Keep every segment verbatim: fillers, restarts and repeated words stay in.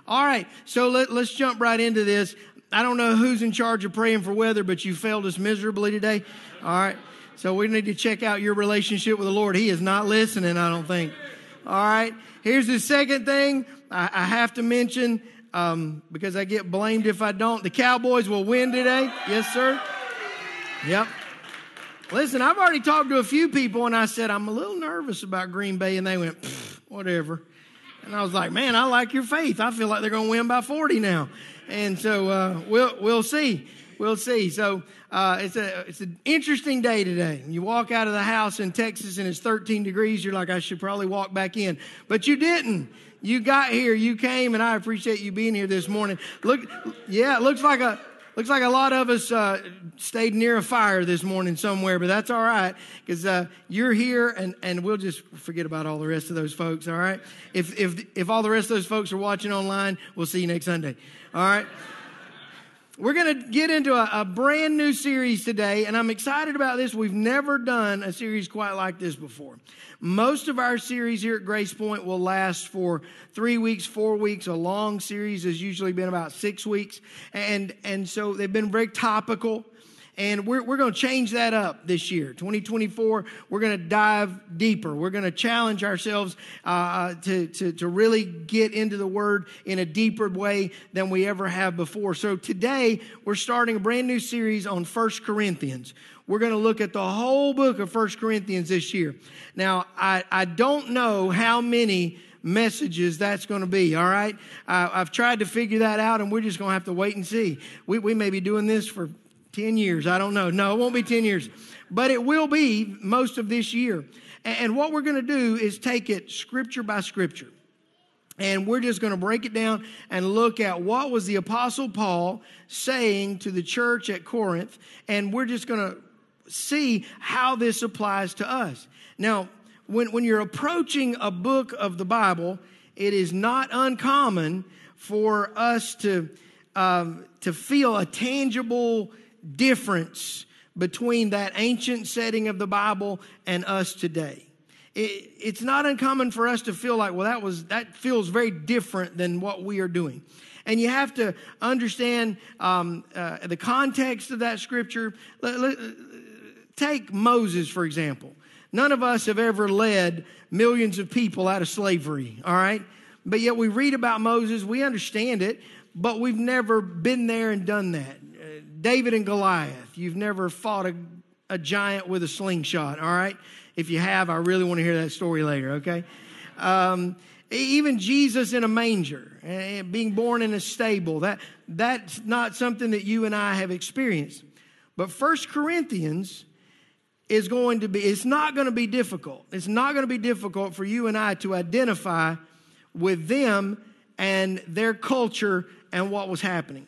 All right, so let, let's jump right into this. I don't know who's in charge of praying for weather, but you failed us miserably today. All right, so we need to check out your relationship with the Lord. He is not listening, I don't think. All right, here's the second thing I, I have to mention, um, because I get blamed if I don't. The Cowboys will win today. Yes, sir. Yep. Listen, I've already talked to a few people, and I said, I'm a little nervous about Green Bay, and they went, whatever. And I was like, man, I like your faith. I feel like they're going to win by forty now. And so uh, we'll we'll see. We'll see. So uh, it's a it's an interesting day today. You walk out of the house in Texas, and it's thirteen degrees. You're like, I should probably walk back in. But you didn't. You got here. You came, and I appreciate you being here this morning. Look, yeah, it looks like a... Looks like a lot of us uh, stayed near a fire this morning somewhere, but that's all right because uh, you're here, and, and we'll just forget about all the rest of those folks, all right? If if if all the rest of those folks are watching online, we'll see you next Sunday, all right? We're going to get into a, a brand new series today, and I'm excited about this. We've never done a series quite like this before. Most of our series here at Grace Point will last for three weeks, four weeks. A long series has usually been about six weeks. And, and so they've been very topical. And we're, we're going to change that up this year. twenty twenty-four, we're going to dive deeper. We're going to challenge ourselves uh, to, to, to really get into the Word in a deeper way than we ever have before. So today, we're starting a brand new series on First Corinthians. We're going to look at the whole book of First Corinthians this year. Now, I, I don't know how many messages that's going to be, all right? Uh, I've tried to figure that out, and we're just going to have to wait and see. We, we may be doing this for ten years. I don't know. No, it won't be ten years. But it will be most of this year. And what we're going to do is take it scripture by scripture. And we're just going to break it down and look at what was the Apostle Paul saying to the church at Corinth. And we're just going to see how this applies to us. Now, when, when you're approaching a book of the Bible, it is not uncommon for us to, um, to feel a tangible difference between that ancient setting of the Bible and us today. It, it's not uncommon for us to feel like, well, that was that feels very different than what we are doing. And you have to understand um, uh, the context of that scripture. Let, let, take Moses, for example. None of us have ever led millions of people out of slavery, all right? But yet we read about Moses, we understand it, but we've never been there and done that. David and Goliath. You've never fought a, a giant with a slingshot, all right? If you have, I really want to hear that story later, okay? Um, even Jesus in a manger, uh, being born in a stable, that that's not something that you and I have experienced. But First Corinthians is going to be, it's not going to be difficult. It's not going to be difficult for you and I to identify with them and their culture and what was happening.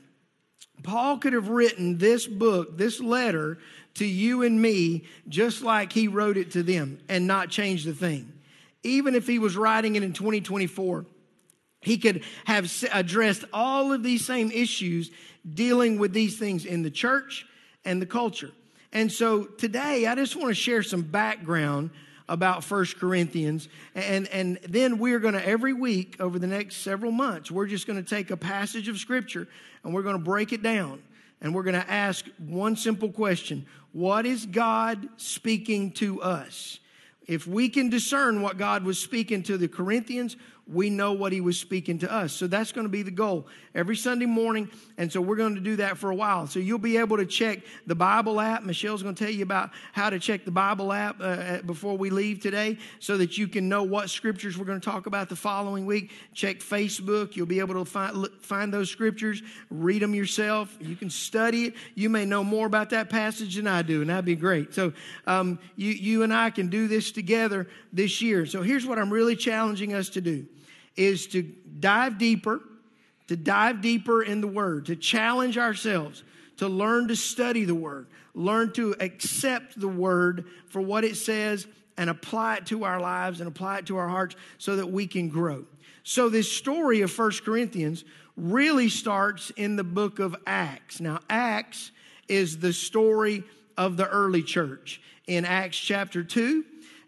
Paul could have written this book, this letter to you and me, just like he wrote it to them and not changed a thing. Even if he was writing it in twenty twenty-four, he could have addressed all of these same issues dealing with these things in the church and the culture. And so today, I just want to share some background about First Corinthians. And, and then we're going to, every week over the next several months, we're just going to take a passage of Scripture and we're going to break it down. And we're going to ask one simple question. What is God speaking to us? If we can discern what God was speaking to the Corinthians, we know what he was speaking to us. So that's going to be the goal every Sunday morning. And so we're going to do that for a while. So you'll be able to check the Bible app. Michelle's going to tell you about how to check the Bible app uh, before we leave today so that you can know what scriptures we're going to talk about the following week. Check Facebook. You'll be able to find, find those scriptures, read them yourself. You can study it. You may know more about that passage than I do, and that'd be great. So um, you, you and I can do this together this year. So here's what I'm really challenging us to do. Is to dive deeper, to dive deeper in the Word, to challenge ourselves, to learn to study the Word, learn to accept the Word for what it says and apply it to our lives and apply it to our hearts so that we can grow. So this story of First Corinthians really starts in the book of Acts. Now, Acts is the story of the early church. In Acts chapter two,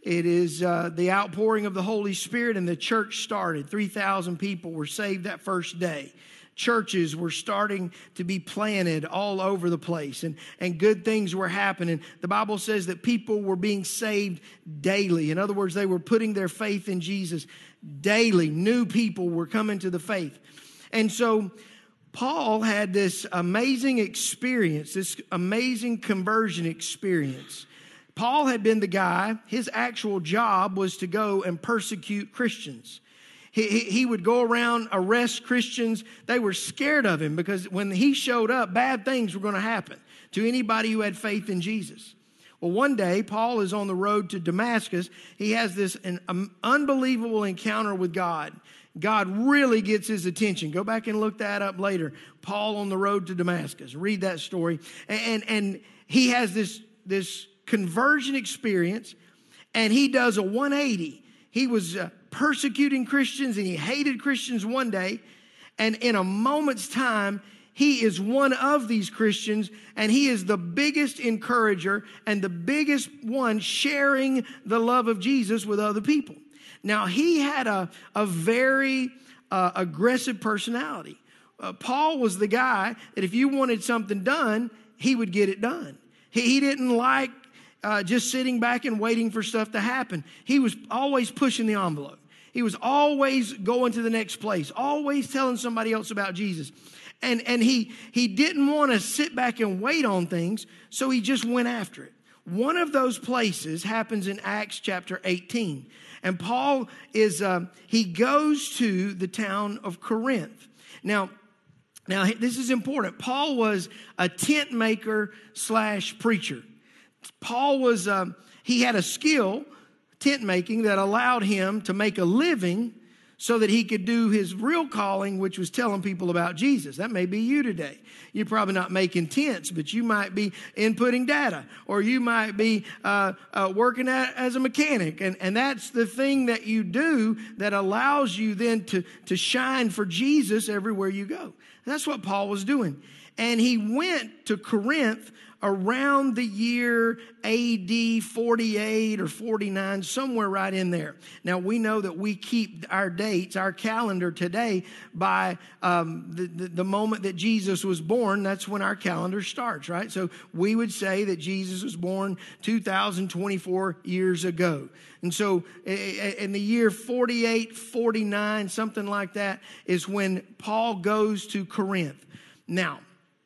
It is uh, the outpouring of the Holy Spirit, and the church started. three thousand people were saved that first day. Churches were starting to be planted all over the place, and, and good things were happening. The Bible says that people were being saved daily. In other words, they were putting their faith in Jesus daily. New people were coming to the faith. And so Paul had this amazing experience, this amazing conversion experience. Paul had been the guy, his actual job was to go and persecute Christians. He, he, he would go around, arrest Christians. They were scared of him because when he showed up, bad things were going to happen to anybody who had faith in Jesus. Well, one day, Paul is on the road to Damascus. He has this an um, unbelievable encounter with God. God really gets his attention. Go back and look that up later. Paul on the road to Damascus. Read that story. And, and, and he has this, this conversion experience, and he does a one eighty. He was uh, persecuting Christians, and he hated Christians one day. And in a moment's time, he is one of these Christians, and he is the biggest encourager and the biggest one sharing the love of Jesus with other people. Now, he had a, a very uh, aggressive personality. Uh, Paul was the guy that if you wanted something done, he would get it done. He, he didn't like uh, just sitting back and waiting for stuff to happen. He was always pushing the envelope. He was always going to the next place, always telling somebody else about Jesus. And, and he, he didn't want to sit back and wait on things, so he just went after it. One of those places happens in Acts chapter eighteen. And Paul is, uh, he goes to the town of Corinth. Now, now this is important. Paul was a tent maker slash preacher. Paul was, um, he had a skill, tent making, that allowed him to make a living so that he could do his real calling, which was telling people about Jesus. That may be you today. You're probably not making tents, but you might be inputting data, or you might be uh, uh, working at, as a mechanic. And, and that's the thing that you do that allows you then to, to shine for Jesus everywhere you go. That's what Paul was doing. And he went to Corinth around the year A D forty-eight or forty-nine, somewhere right in there. Now, we know that we keep our dates, our calendar today, by um, the, the, the moment that Jesus was born. That's when our calendar starts, right? So we would say that Jesus was born two thousand twenty-four years ago. And so in the year forty-eight, forty-nine, something like that, is when Paul goes to Corinth. Now,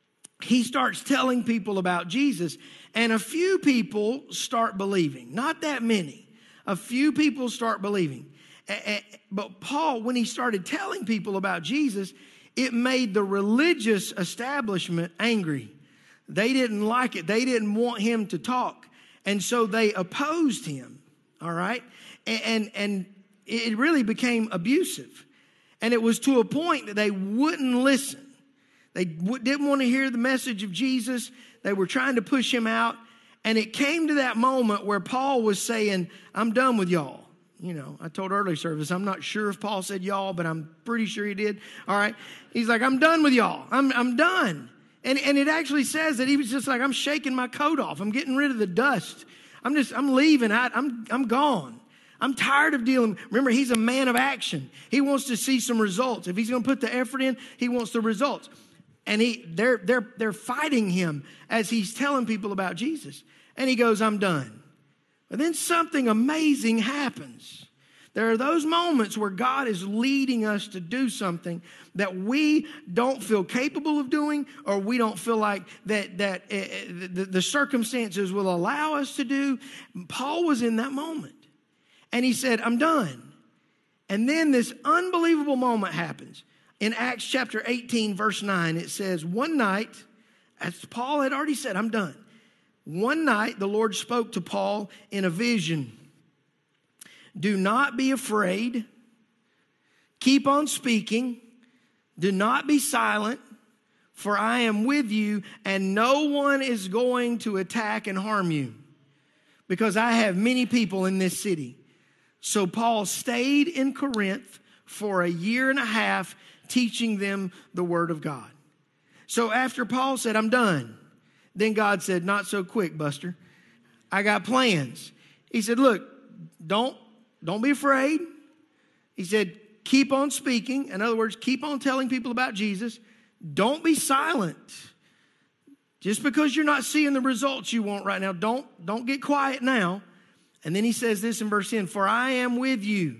he starts telling people about Jesus, and a few people start believing. Not that many. A few people start believing. But Paul, when he started telling people about Jesus, it made the religious establishment angry. They didn't like it. They didn't want him to talk. And so they opposed him, all right? And, and it really became abusive. And it was to a point that they wouldn't listen. They didn't want to hear the message of Jesus. They were trying to push him out. And it came to that moment where Paul was saying, I'm done with y'all. You know, I told early service, I'm not sure if Paul said y'all, but I'm pretty sure he did. All right. He's like, I'm done with y'all. I'm, I'm done. And, and it actually says that he was just like, I'm shaking my coat off. I'm getting rid of the dust. I'm just, I'm leaving. I, I'm, I'm gone. I'm tired of dealing. Remember, he's a man of action. He wants to see some results. If he's going to put the effort in, he wants the results. And he, they're, they're, they're fighting him as he's telling people about Jesus. And he goes, I'm done. But then something amazing happens. There are those moments where God is leading us to do something that we don't feel capable of doing, or we don't feel like that, that uh, the, the circumstances will allow us to do. Paul was in that moment. And he said, I'm done. And then this unbelievable moment happens. In Acts chapter eighteen, verse nine, it says, one night, as Paul had already said, I'm done. One night, the Lord spoke to Paul in a vision. Do not be afraid. Keep on speaking. Do not be silent, for I am with you, and no one is going to attack and harm you, because I have many people in this city. So Paul stayed in Corinth for a year and a half, teaching them the word of God. So after Paul said, I'm done, then God said, not so quick, Buster. I got plans. He said, look, don't, don't be afraid. He said, keep on speaking. In other words, keep on telling people about Jesus. Don't be silent. Just because you're not seeing the results you want right now, don't, don't get quiet now. And then he says this in verse ten, for I am with you.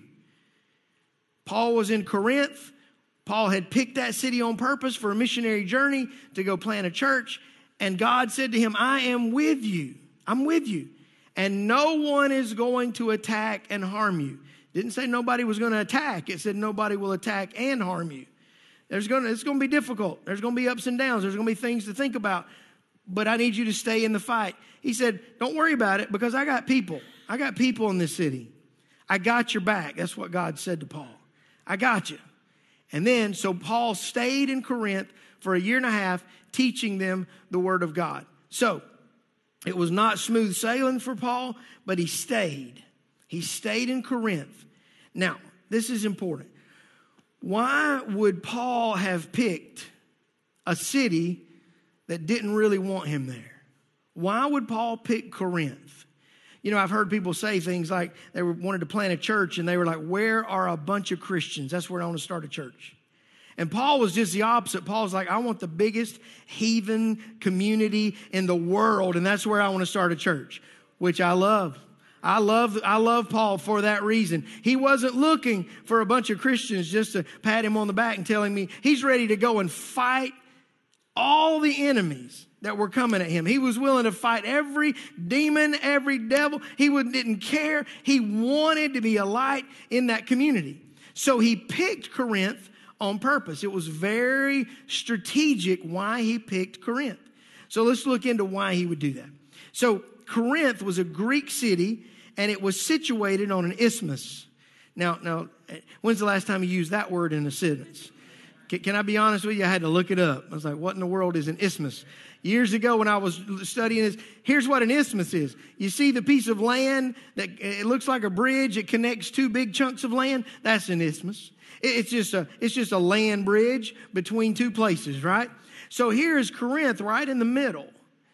Paul was in Corinth. Paul had picked that city on purpose for a missionary journey to go plant a church. And God said to him, I am with you. I'm with you. And no one is going to attack and harm you. It didn't say nobody was going to attack. It said nobody will attack and harm you. There's going to, it's going to be difficult. There's going to be ups and downs. There's going to be things to think about. But I need you to stay in the fight. He said, don't worry about it because I got people. I got people in this city. I got your back. That's what God said to Paul. I got you. And then, so Paul stayed in Corinth for a year and a half, teaching them the word of God. So, it was not smooth sailing for Paul, but he stayed. He stayed in Corinth. Now, this is important. Why would Paul have picked a city that didn't really want him there? Why would Paul pick Corinth? You know, I've heard people say things like they were, wanted to plant a church and they were like, where are a bunch of Christians? That's where I want to start a church. And Paul was just the opposite. Paul's like, I want the biggest heathen community in the world, and that's where I want to start a church, which I love. I love, I love Paul for that reason. He wasn't looking for a bunch of Christians just to pat him on the back and telling me he's ready to go and fight all the enemies that were coming at him. He was willing to fight every demon, every devil. He would, didn't care. He wanted to be a light in that community. So he picked Corinth on purpose. It was very strategic why he picked Corinth. So let's look into why he would do that. So Corinth was a Greek city, and it was situated on an isthmus. Now, now, when's the last time you used that word in a sentence? Can, can I be honest with you? I had to look it up. I was like, what in the world is an isthmus? Years ago when I was studying this, here's what an isthmus is. You see the piece of land that it looks like a bridge. It connects two big chunks of land. That's an isthmus. It's just a, it's just a land bridge between two places, right? So here is Corinth right in the middle.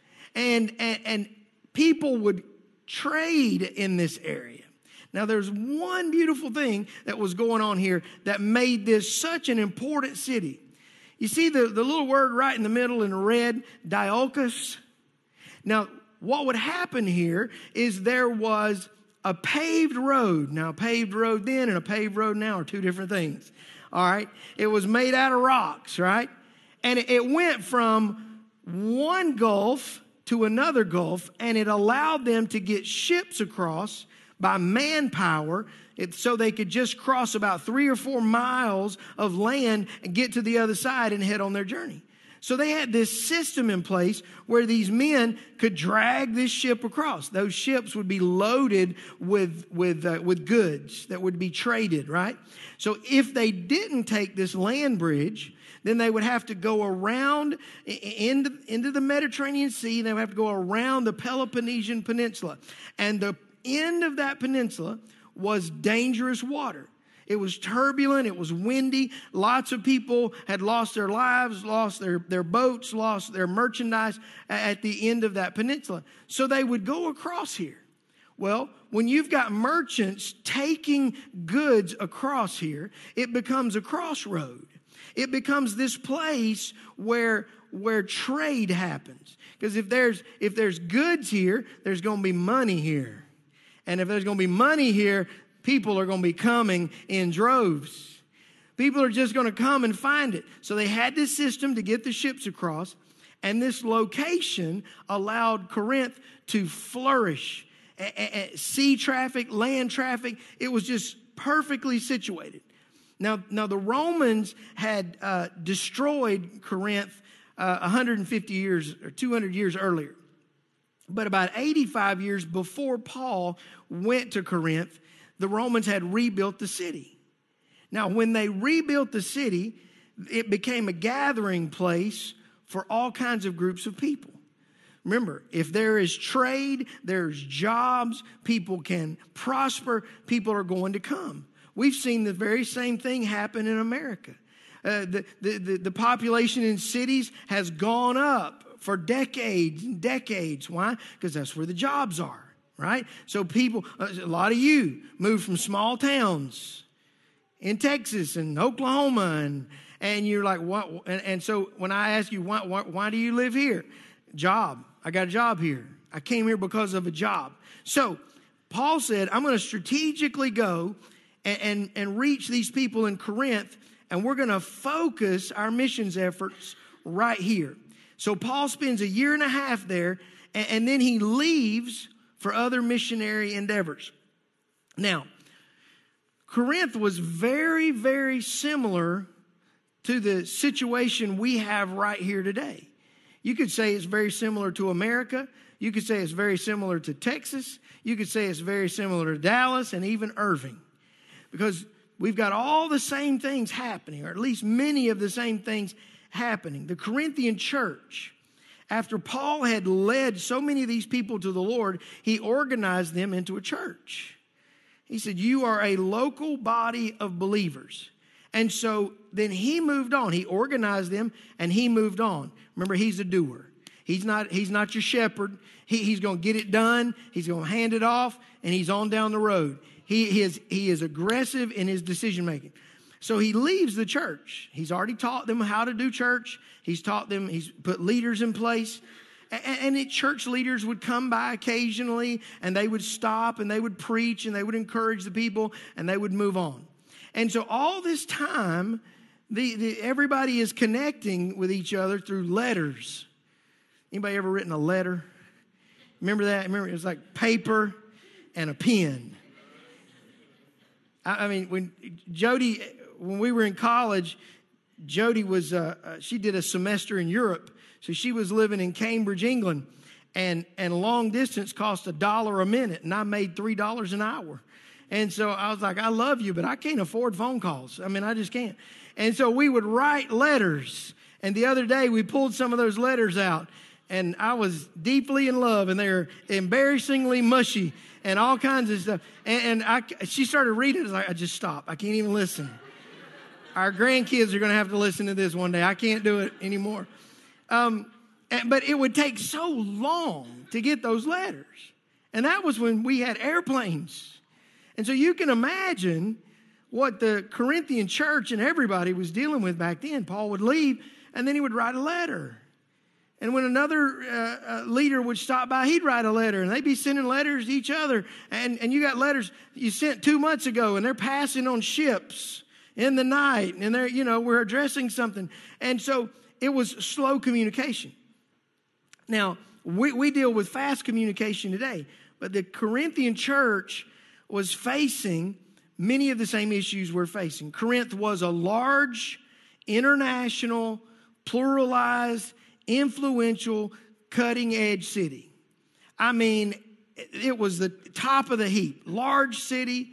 And, and, and people would trade in this area. Now, there's one beautiful thing that was going on here that made this such an important city. You see the, the little word right in the middle in red, Diolkos? Now, what would happen here is there was a paved road. Now, a paved road then and a paved road now are two different things. All right? It was made out of rocks, right? And it, it went from one gulf to another gulf, and it allowed them to get ships across by manpower, it, so they could just cross about three or four miles of land and get to the other side and head on their journey. So they had this system in place where these men could drag this ship across. Those ships would be loaded with, with, uh, with goods that would be traded, right? So if they didn't take this land bridge, then they would have to go around into, into the Mediterranean Sea. They would have to go around the Peloponnesian Peninsula. And the end of that peninsula was dangerous water. It was turbulent. It was windy. Lots of people had lost their lives, lost their, their boats, lost their merchandise at the end of that peninsula. So they would go across here. Well, when you've got merchants taking goods across here, it becomes a crossroad. It becomes this place where, where trade happens. Because if there's, if there's goods here, there's going to be money here. And if there's going to be money here, people are going to be coming in droves. People are just going to come and find it. So they had this system to get the ships across. And this location allowed Corinth to flourish. A- a- sea traffic, land traffic, it was just perfectly situated. Now, now the Romans had uh, destroyed Corinth uh, one hundred fifty years or two hundred years earlier. But about eighty-five years before Paul went to Corinth, the Romans had rebuilt the city. Now, when they rebuilt the city, it became a gathering place for all kinds of groups of people. Remember, if there is trade, there's jobs, people can prosper, people are going to come. We've seen the very same thing happen in America. Uh, the, the, the, the population in cities has gone up for decades and decades. Why? Because that's where the jobs are. right? So people, a lot of you moved from small towns in Texas and Oklahoma, and and you're like, what? And, and so when I ask you, why, why, why do you live here? Job. I got a job here. I came here because of a job. So Paul said, I'm going to strategically go and, and, and reach these people in Corinth, and we're going to focus our missions efforts right here. So Paul spends a year and a half there, and, and then he leaves for other missionary endeavors. Now, Corinth was very, very similar to the situation we have right here today. You could say it's very similar to America. You could say it's very similar to Texas. You could say it's very similar to Dallas and even Irving. Because we've got all the same things happening, or at least many of the same things happening. The Corinthian church, after Paul had led so many of these people to the Lord, he organized them into a church. He said, you are a local body of believers. And so then he moved on. He organized them and he moved on. Remember, he's a doer. He's not, he's not your shepherd. He, he's going to get it done. He's going to hand it off, and he's on down the road. He, he, is, he is aggressive in his decision making. So he leaves the church. He's already taught them how to do church. He's taught them, he's put leaders in place. And, and it, church leaders would come by occasionally, and they would stop, and they would preach, and they would encourage the people, and they would move on. And so all this time, the, the, everybody is connecting with each other through letters. Anybody ever written a letter? Remember that? Remember, it was like paper and a pen. I, I mean, when Jody, when we were in college, Jody was, uh, uh, she did a semester in Europe. So she was living in Cambridge, England. And, and long distance cost a dollar a minute. And I made three dollars an hour. And so I was like, I love you, but I can't afford phone calls. I mean, I just can't. And so we would write letters. And the other day we pulled some of those letters out. And I was deeply in love, and they were embarrassingly mushy and all kinds of stuff. And, and I, she started reading it. I was like, I just stop. I can't even listen. Our grandkids are going to have to listen to this one day. I can't do it anymore. Um, and, but it would take so long to get those letters. And that was when we had airplanes. And so you can imagine what the Corinthian church and everybody was dealing with back then. Paul would leave, and then he would write a letter. And when another uh, uh, leader would stop by, he'd write a letter, and they'd be sending letters to each other. And, and you got letters you sent two months ago, and they're passing on ships in the night, and they're, you know, we're addressing something. And so it was slow communication. Now, we, we deal with fast communication today, but the Corinthian church was facing many of the same issues we're facing. Corinth was a large, international, pluralized, influential, cutting-edge city. I mean, it was the top of the heap. Large city,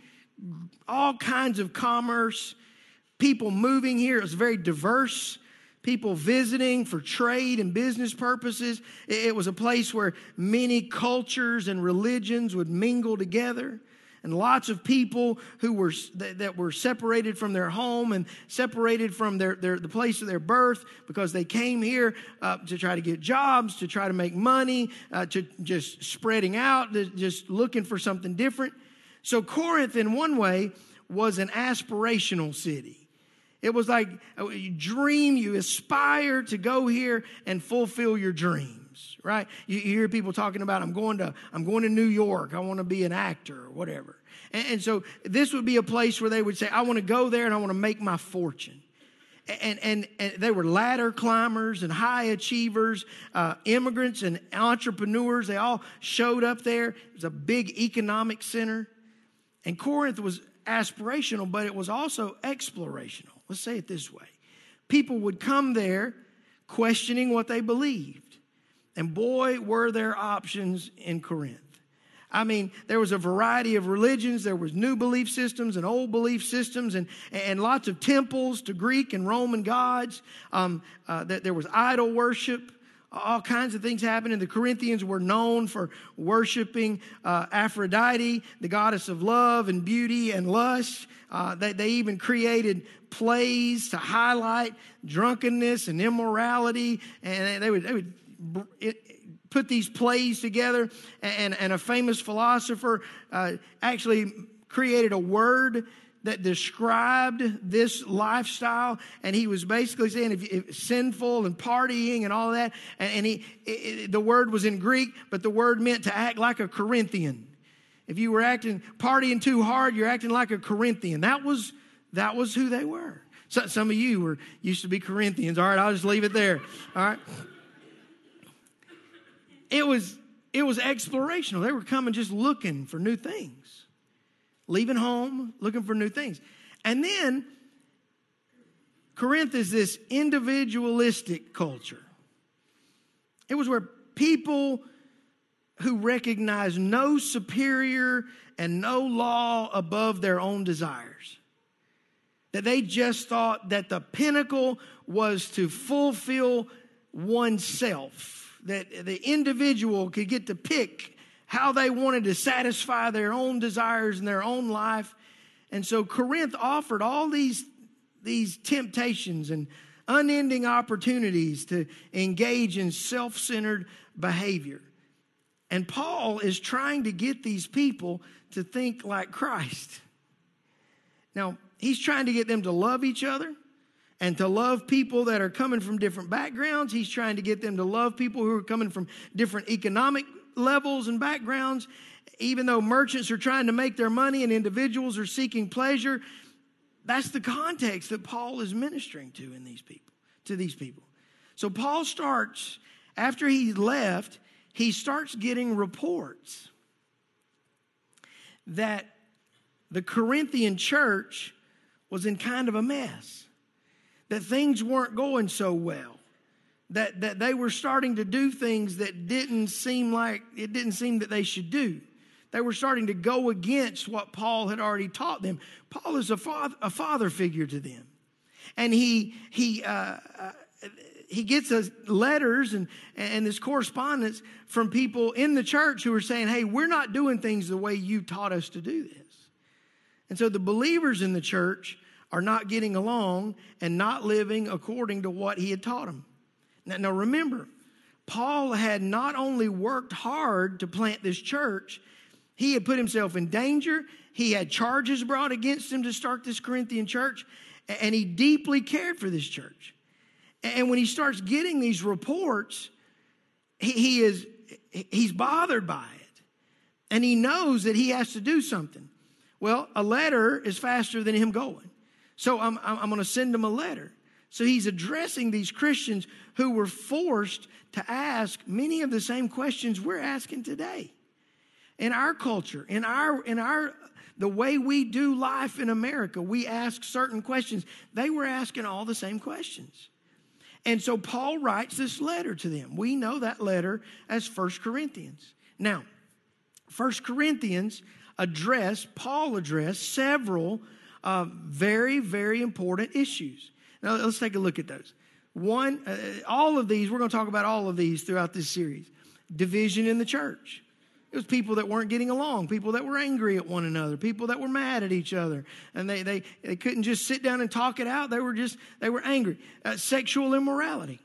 all kinds of commerce, people moving here. It was very diverse. People visiting for trade and business purposes. It was a place where many cultures and religions would mingle together. And lots of people who were that were separated from their home and separated from their, their the place of their birth because they came here uh, to try to get jobs, to try to make money, uh, to just spreading out, just looking for something different. So Corinth, in one way, was an aspirational city. It was like you dream, you aspire to go here and fulfill your dreams. Right? You, you hear people talking about, I'm going to, I'm going to New York. I want to be an actor or whatever. And, and so this would be a place where they would say, I want to go there and I want to make my fortune. And, and, and they were ladder climbers and high achievers, uh, immigrants and entrepreneurs. They all showed up there. It was a big economic center. And Corinth was aspirational, but it was also explorational. Let's say it this way. People would come there questioning what they believed. And boy, were there options in Corinth. I mean, there was a variety of religions. There was new belief systems and old belief systems and, and lots of temples to Greek and Roman gods. Um, uh, there was idol worship. All kinds of things happening. The Corinthians were known for worshiping uh, Aphrodite, the goddess of love and beauty and lust. Uh, they, they even created plays to highlight drunkenness and immorality. And they would, they would it, put these plays together, and, and a famous philosopher uh, actually created a word that described this lifestyle, and he was basically saying if, if sinful and partying and all that, and, and he it, it, the word was in Greek, but the word meant to act like a Corinthian. If you were acting partying too hard, you're acting like a Corinthian. That was that was who they were. So, some of you were used to be Corinthians. All right, I'll just leave it there. All right. It was it was explorational. They were coming just looking for new things. Leaving home, looking for new things. And then Corinth is this individualistic culture. It was where people who recognized no superior and no law above their own desires. That they just thought that the pinnacle was to fulfill oneself. That the individual could get to pick how they wanted to satisfy their own desires in their own life. And so Corinth offered all these, these temptations and unending opportunities to engage in self-centered behavior. And Paul is trying to get these people to think like Christ. Now, he's trying to get them to love each other and to love people that are coming from different backgrounds. He's trying to get them to love people who are coming from different economic levels and backgrounds. Even though merchants are trying to make their money and individuals are seeking pleasure, that's the context that Paul is ministering to in these people, to these people. So Paul starts, after he left, he starts getting reports that the Corinthian church was in kind of a mess, that things weren't going so well, that, that they were starting to do things that didn't seem like, it didn't seem that they should do. They were starting to go against what Paul had already taught them. Paul is a father, a father figure to them. And he, he, uh, uh, he gets us letters and, and this correspondence from people in the church who are saying, hey, we're not doing things the way you taught us to do this. And so the believers in the church are not getting along and not living according to what he had taught them. Now, now remember, Paul had not only worked hard to plant this church, he had put himself in danger. He had charges brought against him to start this Corinthian church, and he deeply cared for this church. And when he starts getting these reports, he, he is he's bothered by it, and he knows that he has to do something. Well, a letter is faster than him going, so I'm I'm going to send him a letter. So he's addressing these Christians who were forced to ask many of the same questions we're asking today. In our culture, in our in our the way we do life in America, we ask certain questions. They were asking all the same questions. And so Paul writes this letter to them. We know that letter as First Corinthians. Now, First Corinthians address, Paul addressed several uh, very, very important issues. Now, let's take a look at those. One, uh, all of these, we're going to talk about all of these throughout this series. Division in the church. It was people that weren't getting along, people that were angry at one another, people that were mad at each other. And they they, they couldn't just sit down and talk it out. They were just, they were angry. Uh, sexual immorality.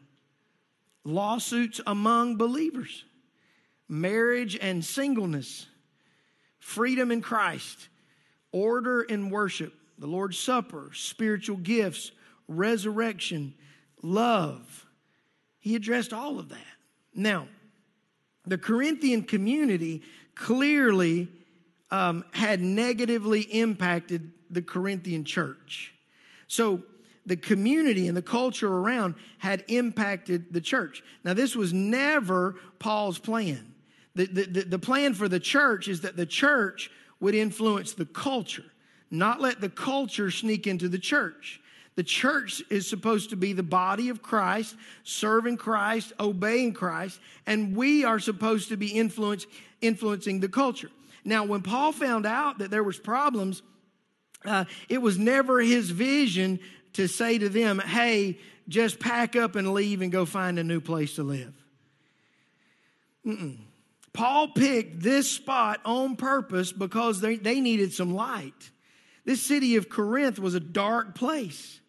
Lawsuits among believers. Marriage and singleness. Freedom in Christ. Order in worship. The Lord's Supper. Spiritual gifts. Resurrection. Love. He addressed all of that. Now, the Corinthian community clearly um, had negatively impacted the Corinthian church. So the community and the culture around had impacted the church. Now, this was never Paul's plan. The, the, the plan for the church is that the church would influence the culture, not let the culture sneak into the church. The church is supposed to be the body of Christ, serving Christ, obeying Christ, and we are supposed to be influence, influencing the culture. Now, when Paul found out that there was problems, uh, it was never his vision to say to them, hey, just pack up and leave and go find a new place to live. Mm-mm. Paul picked this spot on purpose because they, they needed some light. This city of Corinth was a dark place.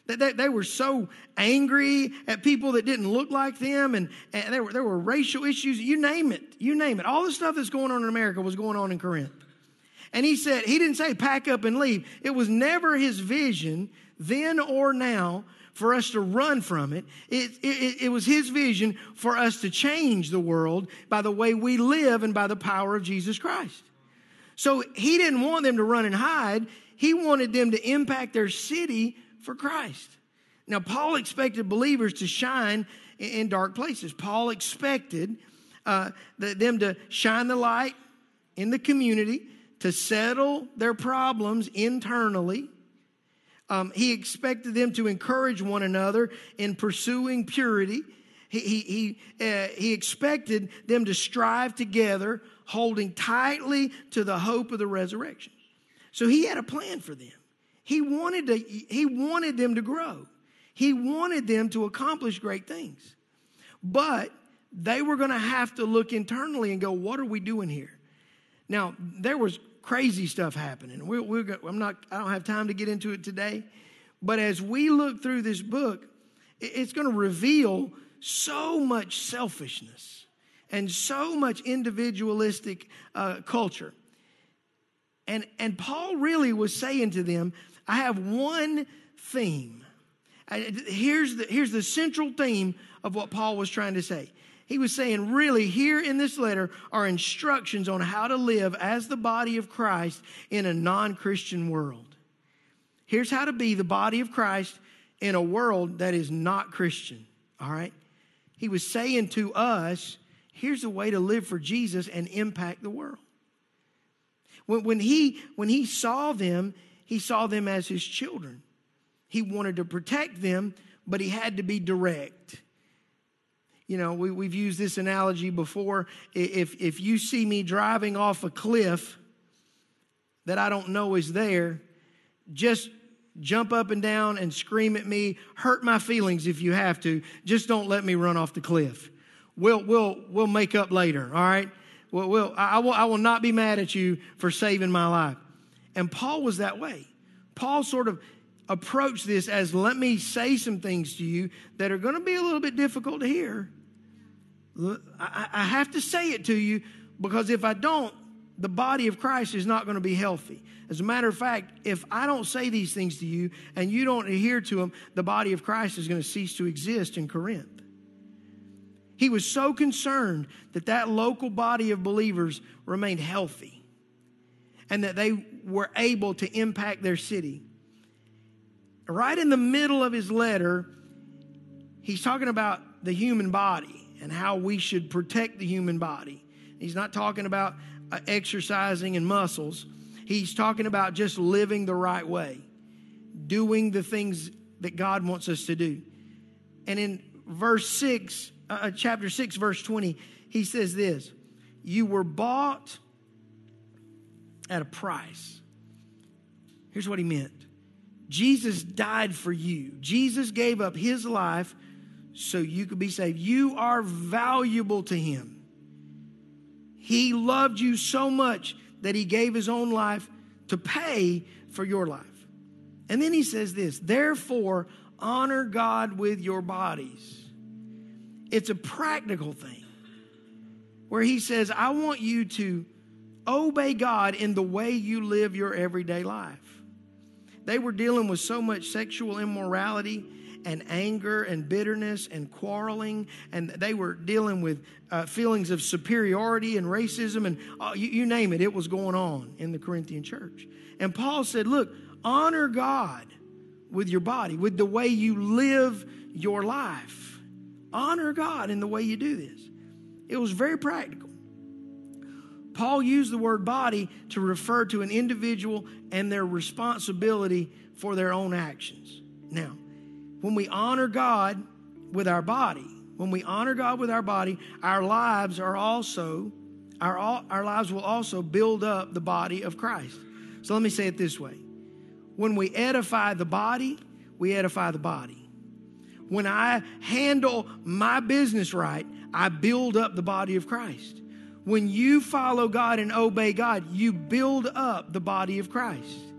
They, they, they were so angry at people that didn't look like them, and, and there were, there were racial issues. You name it. You name it. All the stuff that's going on in America was going on in Corinth. And he said, he didn't say pack up and leave. It was never his vision, then or now, for us to run from it. It, it. it was his vision for us to change the world by the way we live and by the power of Jesus Christ. So he didn't want them to run and hide. He wanted them to impact their city for Christ. Now, Paul expected believers to shine in dark places. Paul expected uh, them to shine the light in the community, to settle their problems internally. Um, he expected them to encourage one another in pursuing purity. He, he, he, uh, he expected them to strive together, holding tightly to the hope of the resurrection. So he had a plan for them. He wanted to, he wanted them to grow. He wanted them to accomplish great things. But they were going to have to look internally and go, what are we doing here? Now, there was crazy stuff happening. We're, we're, I'm not, I don't have time to get into it today. But as we look through this book, it's going to reveal so much selfishness and so much individualistic uh, culture. And, and Paul really was saying to them, I have one theme. Here's the, here's the central theme of what Paul was trying to say. He was saying, really, here in this letter are instructions on how to live as the body of Christ in a non-Christian world. Here's how to be the body of Christ in a world that is not Christian. All right? He was saying to us, here's a way to live for Jesus and impact the world. When, when, he, when he saw them, he saw them as his children. He wanted to protect them, but he had to be direct. You know, we, we've used this analogy before. If, if you see me driving off a cliff that I don't know is there, just jump up and down and scream at me. Hurt my feelings if you have to. Just don't let me run off the cliff. We'll, we'll, we'll make up later, all right? We'll, we'll, I, will, I will not be mad at you for saving my life. And Paul was that way. Paul sort of approach this as, let me say some things to you that are going to be a little bit difficult to hear. I, I have to say it to you, because if I don't, the body of Christ is not going to be healthy. As a matter of fact, if I don't say these things to you and you don't adhere to them, the body of Christ is going to cease to exist in Corinth. He was so concerned that that local body of believers remained healthy and that they were able to impact their city. Right in the middle of his letter, he's talking about the human body and how we should protect the human body. He's not talking about uh, exercising and muscles. He's talking about just living the right way, doing the things that God wants us to do. And in verse six, uh, chapter six, verse twenty, he says this: you were bought at a price. Here's what he meant. Jesus died for you. Jesus gave up his life so you could be saved. You are valuable to him. He loved you so much that he gave his own life to pay for your life. And then he says this: therefore, honor God with your bodies. It's a practical thing where he says, I want you to obey God in the way you live your everyday life. They were dealing with so much sexual immorality and anger and bitterness and quarreling, and they were dealing with uh, feelings of superiority and racism, and uh, you, you name it, it was going on in the Corinthian church. And Paul said, look, honor God with your body, with the way you live your life. Honor God in the way you do this. It was very practical. Paul used the word body to refer to an individual and their responsibility for their own actions. Now, when we honor God with our body, when we honor God with our body, our lives are also, our, our lives will also build up the body of Christ. So let me say it this way. When we edify the body, we edify the body. When I handle my business right, I build up the body of Christ. When you follow God and obey God, you build up the body of Christ.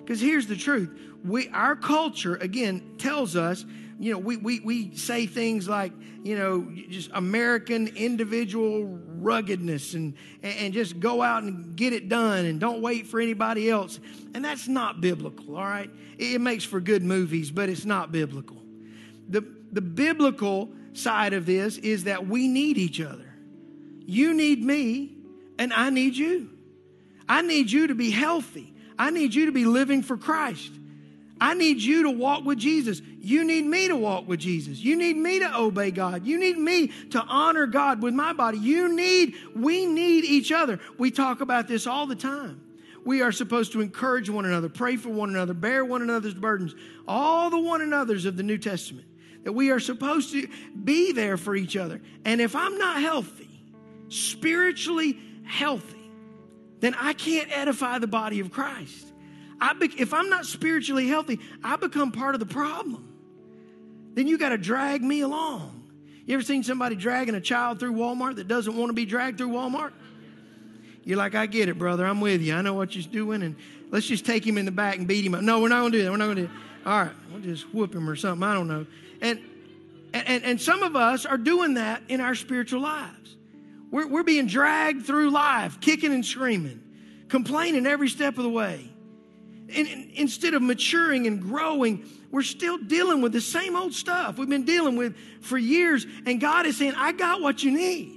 Because here's the truth. We, our culture, again, tells us, you know, we, we, we say things like, you know, just American individual ruggedness and, and just go out and get it done and don't wait for anybody else. And that's not biblical, all right? It makes for good movies, but it's not biblical. The, the biblical side of this is that we need each other. You need me, and I need you. I need you to be healthy. I need you to be living for Christ. I need you to walk with Jesus. You need me to walk with Jesus. You need me to obey God. You need me to honor God with my body. You need, we need each other. We talk about this all the time. We are supposed to encourage one another, pray for one another, bear one another's burdens, all the one another's of the New Testament. That we are supposed to be there for each other. And if I'm not healthy, spiritually healthy, then I can't edify the body of Christ. I be, if I'm not spiritually healthy, I become part of the problem. Then you got to drag me along. You ever seen somebody dragging a child through Walmart that doesn't want to be dragged through Walmart? You're like, I get it, brother. I'm with you. I know what you're doing. And let's just take him in the back and beat him up. No, we're not going to do that. We're not going to do that. All right, we'll just whoop him or something. I don't know. And and, and some of us are doing that in our spiritual lives. We're, we're being dragged through life, kicking and screaming, complaining every step of the way. And, and instead of maturing and growing, we're still dealing with the same old stuff we've been dealing with for years. And God is saying, I got what you need.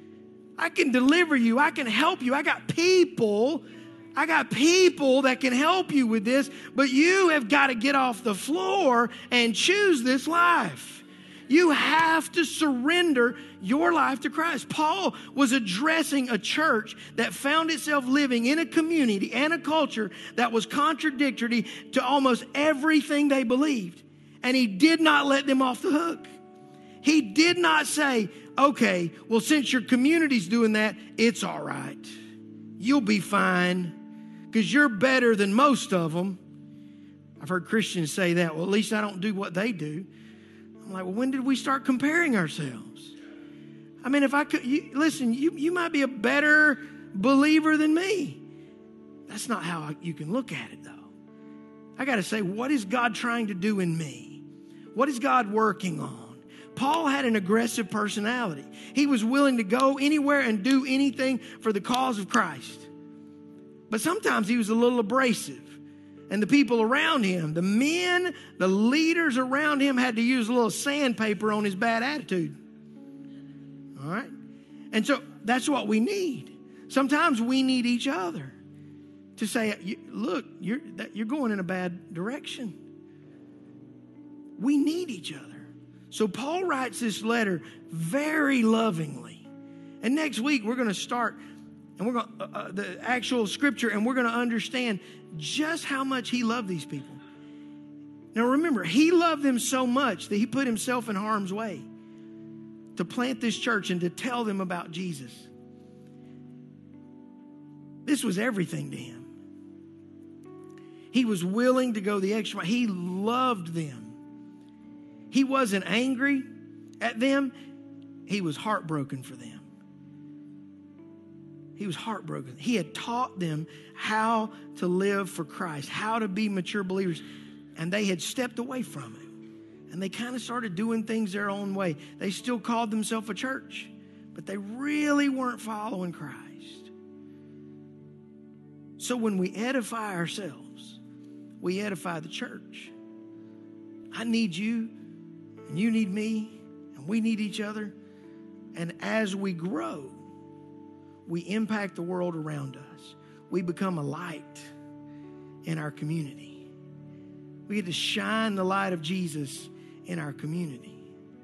I can deliver you. I can help you. I got people. I got people that can help you with this. But you have got to get off the floor and choose this life. You have to surrender your life to Christ. Paul was addressing a church that found itself living in a community and a culture that was contradictory to almost everything they believed. And he did not let them off the hook. He did not say, okay, well, since your community's doing that, it's all right. You'll be fine because you're better than most of them. I've heard Christians say that. Well, at least I don't do what they do. I'm like, well, when did we start comparing ourselves? I mean, if I could, you, listen, you, you might be a better believer than me. That's not how I, you can look at it, though. I got to say, what is God trying to do in me? What is God working on? Paul had an aggressive personality. He was willing to go anywhere and do anything for the cause of Christ. But sometimes he was a little abrasive. And the people around him, the men, the leaders around him had to use a little sandpaper on his bad attitude. All right? And so that's what we need. Sometimes we need each other to say, look, you're, you're going in a bad direction. We need each other. So Paul writes this letter very lovingly. And next week we're going to start and we're going uh, uh, the actual scripture, and we're going to understand just how much he loved these people. Now remember, he loved them so much that he put himself in harm's way to plant this church and to tell them about Jesus. This was everything to him. He was willing to go the extra mile. He loved them. He wasn't angry at them. He was heartbroken for them. He was heartbroken. He had taught them how to live for Christ, how to be mature believers, and they had stepped away from it. And they kind of started doing things their own way. They still called themselves a church, but they really weren't following Christ. So when we edify ourselves, we edify the church. I need you, and you need me, and we need each other. And as we grow, we impact the world around us. We become a light in our community. We get to shine the light of Jesus in our community.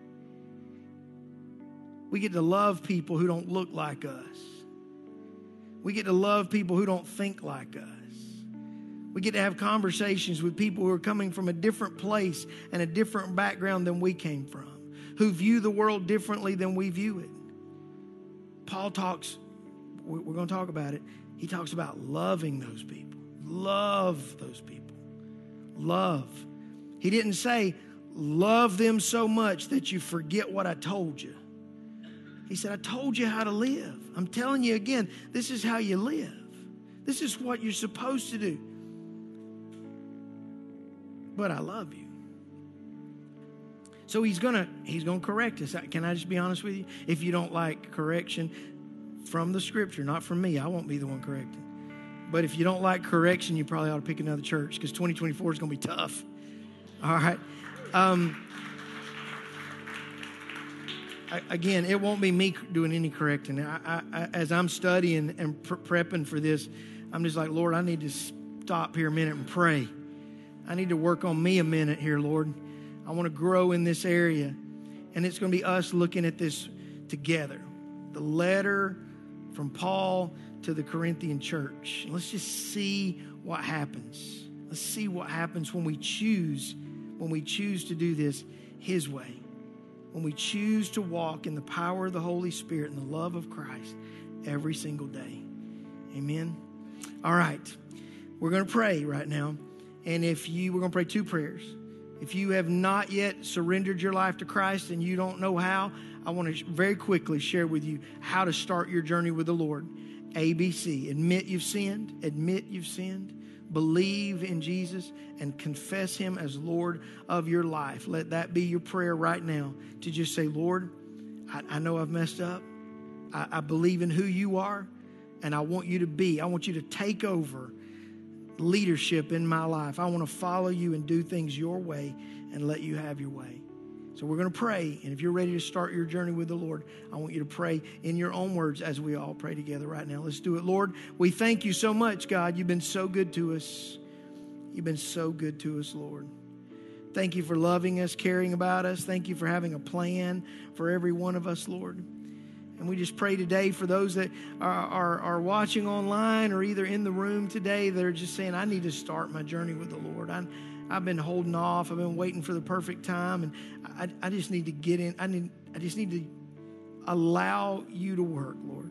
We get to love people who don't look like us. We get to love people who don't think like us. We get to have conversations with people who are coming from a different place and a different background than we came from, who view the world differently than we view it. Paul talks, we're going to talk about it. He talks about loving those people. Love those people. Love. He didn't say, love them so much that you forget what I told you. He said, I told you how to live. I'm telling you again, this is how you live. This is what you're supposed to do. but I love you. So he's gonna he's gonna correct us. Can I just be honest with you? If you don't like correction from the scripture, not from me, I won't be the one correcting. But if you don't like correction, you probably ought to pick another church, because twenty twenty-four is gonna be tough. All right. Um, I, again, it won't be me doing any correcting. I, I, I, as I'm studying and pre- prepping for this, I'm just like, Lord, I need to stop here a minute and pray. I need to work on me a minute here, Lord. I want to grow in this area. And it's going to be us looking at this together. The letter from Paul to the Corinthian church. Let's just see what happens. Let's see what happens when we choose, when we choose to do this His way. When we choose to walk in the power of the Holy Spirit and the love of Christ every single day. Amen. All right. We're going to pray right now. And if you, we're going to pray two prayers. If you have not yet surrendered your life to Christ and you don't know how, I want to very quickly share with you how to start your journey with the Lord. A B C. Admit you've sinned. Admit you've sinned. Believe in Jesus and confess Him as Lord of your life. Let that be your prayer right now, to just say, Lord, I, I know I've messed up. I, I believe in who you are, and I want you to be. I want you to take over leadership in my life. I want to follow you and do things your way and let you have your way. So we're going to pray. And if you're ready to start your journey with the Lord, I want you to pray in your own words as we all pray together right now. Let's do it. Lord, we thank you so much, God. You've been so good to us. You've been so good to us, Lord. Thank you for loving us, caring about us. Thank you for having a plan for every one of us, Lord. And we just pray today for those that are, are, are watching online or either in the room today that are just saying, I need to start my journey with the Lord. I, I've been holding off. I've been waiting for the perfect time. And I, I just need to get in. I need. I just need to allow you to work, Lord.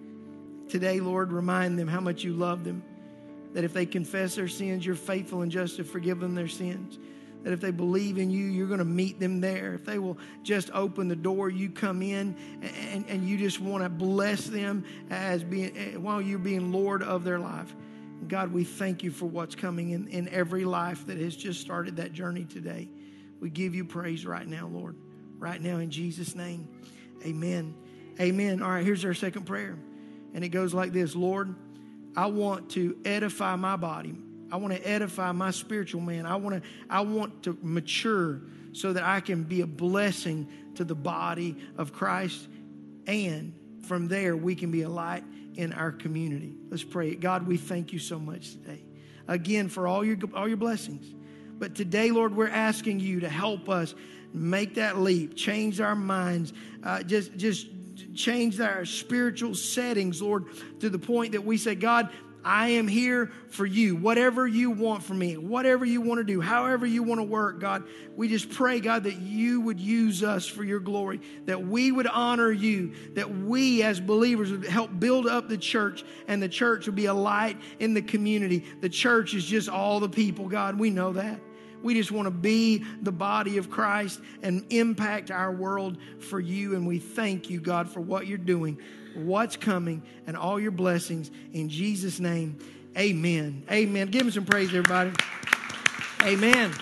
Today, Lord, remind them how much you love them. That if they confess their sins, you're faithful and just to forgive them their sins. That if they believe in you, you're going to meet them there. If they will just open the door, you come in and, and you just want to bless them as being while you're being Lord of their life. God, we thank you for what's coming in, in every life that has just started that journey today. We give you praise right now, Lord. Right now in Jesus' name. Amen. Amen. All right, here's our second prayer. And it goes like this. Lord, I want to edify my body. I want to edify my spiritual man. I want to, I want to mature so that I can be a blessing to the body of Christ. And from there, we can be a light in our community. Let's pray. God, we thank you so much today. Again, for all your, all your blessings. But today, Lord, we're asking you to help us make that leap, change our minds, uh, just, just change our spiritual settings, Lord, to the point that we say, God, I am here for you. Whatever you want from me, whatever you want to do, however you want to work, God, we just pray, God, that you would use us for your glory, that we would honor you, that we as believers would help build up the church, and the church would be a light in the community. The church is just all the people, God. We know that. We just want to be the body of Christ and impact our world for you. And we thank you, God, for what you're doing, what's coming, and all your blessings. In Jesus' name, amen. Amen. Give him some praise, everybody. Amen.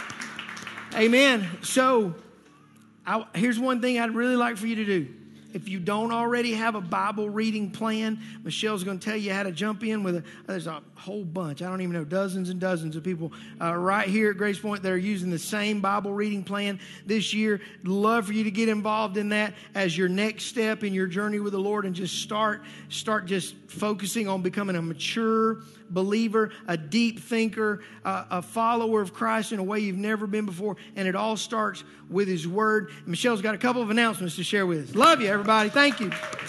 Amen. So I, here's one thing I'd really like for you to do. If you don't already have a Bible reading plan, Michelle's going to tell you how to jump in with a, there's a whole bunch. I don't even know, dozens and dozens of people uh, right here at Grace Point that are using the same Bible reading plan this year. Love for you to get involved in that as your next step in your journey with the Lord, and just start, start just focusing on becoming a mature believer, a deep thinker, uh, a follower of Christ in a way you've never been before. And it all starts with His Word. Michelle's got a couple of announcements to share with us. Love you, everybody. Thank you.